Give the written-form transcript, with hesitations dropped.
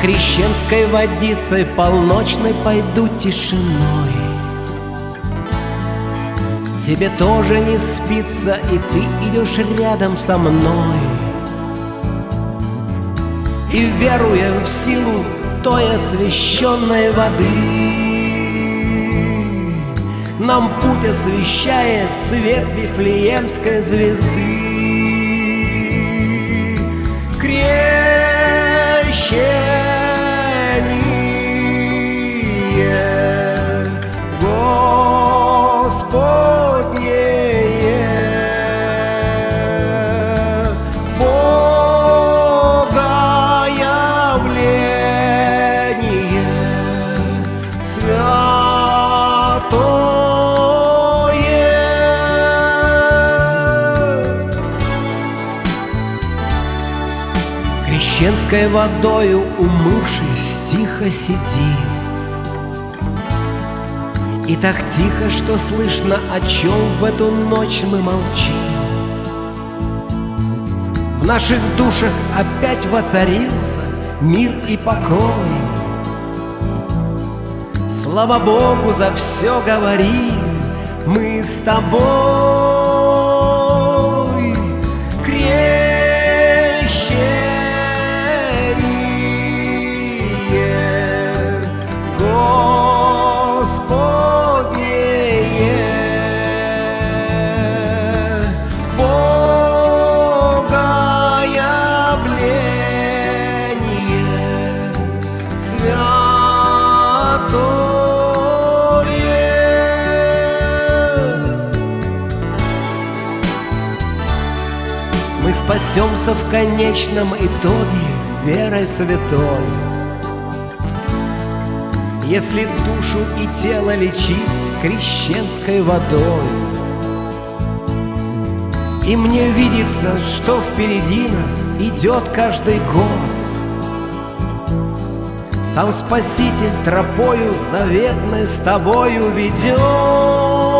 крещенской водицей полночной пойду тишиной. Тебе тоже не спится, и ты идешь рядом со мной. И веруя в силу той освященной воды, нам путь освещает свет Вифлеемской звезды. Крещение Господнее, Богоявление святое. Крещенской водою умывшись, тихо сидим. И так тихо, что слышно, о чем в эту ночь мы молчим. В наших душах опять воцарился мир и покой. Слава Богу, за все говорим мы с тобой. Крещение Господнее, Богоявление святое. Мы спасемся в конечном итоге верой святой, если душу и тело лечить крещенской водой. И мне видится, что впереди нас идет каждый год. Сам Спаситель тропою заветной с тобою ведет.